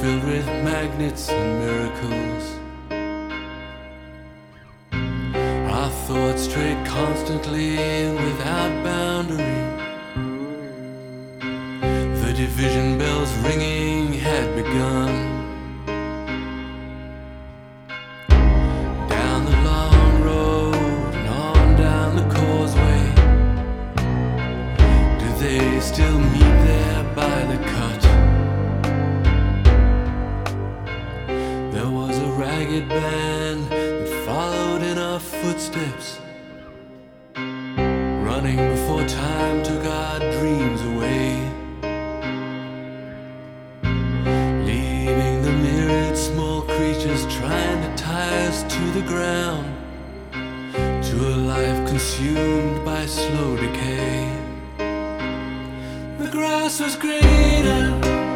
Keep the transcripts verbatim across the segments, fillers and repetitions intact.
filled with magnets and miracles. Our thoughts strayed constantly and without boundary. The division bells ringing had begun. Down the long road and on down the causeway, do they still meet there by the cut? There was a ragged band that followed in our footsteps, running before time took our dreams away, leaving the myriad small creatures trying to tie us to the ground, to a life consumed by slow decay. The grass was greener,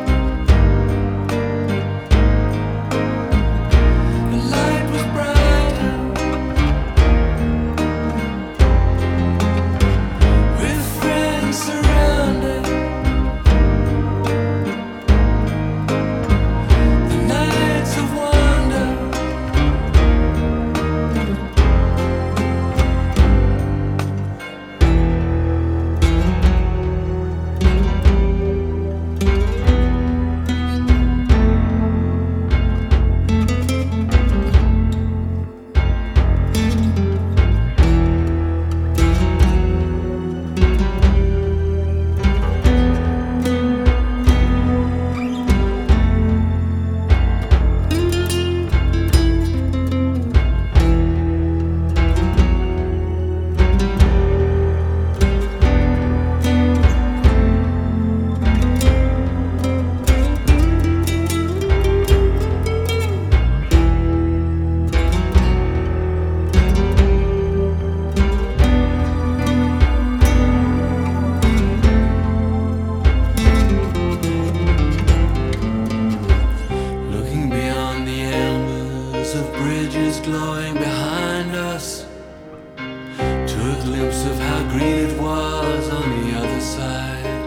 glowing behind us, to a glimpse of how green it was on the other side.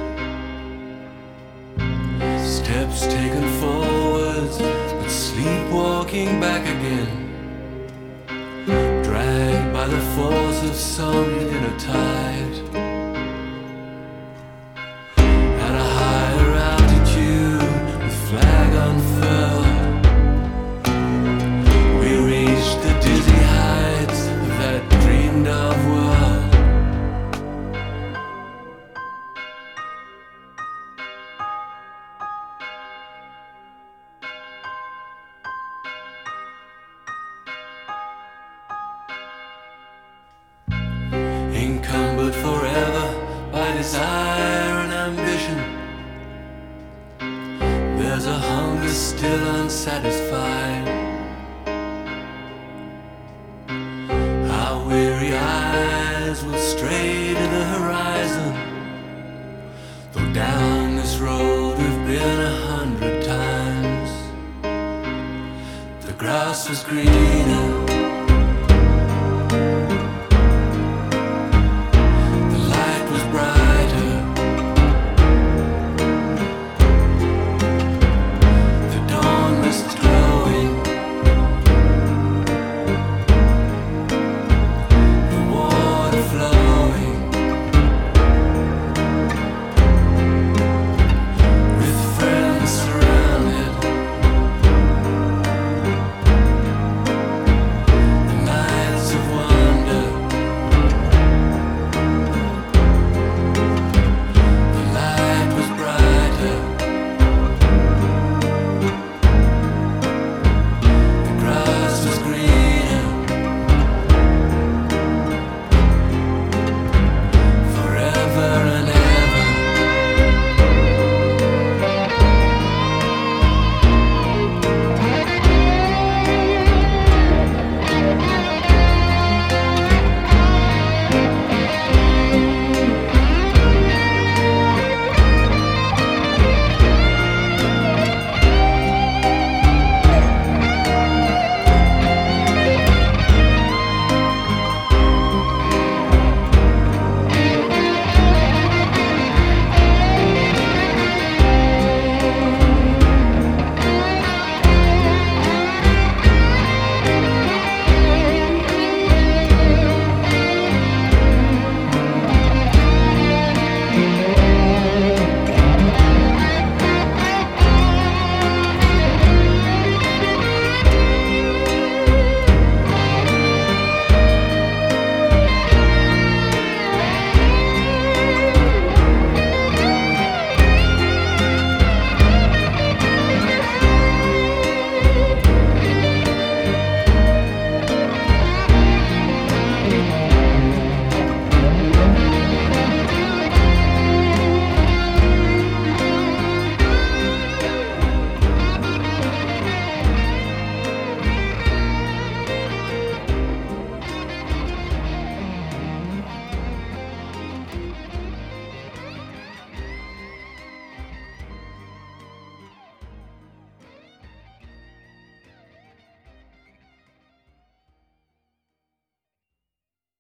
Steps taken forwards, but sleepwalking back again, dragged by the force of some inner tide. At a higher altitude, with flag unfurled, of world. Encumbered forever by desire and ambition, there's a hunger still unsatisfied. Weary eyes will stray to the horizon, though down this road we've been a hundred times. The grass was green.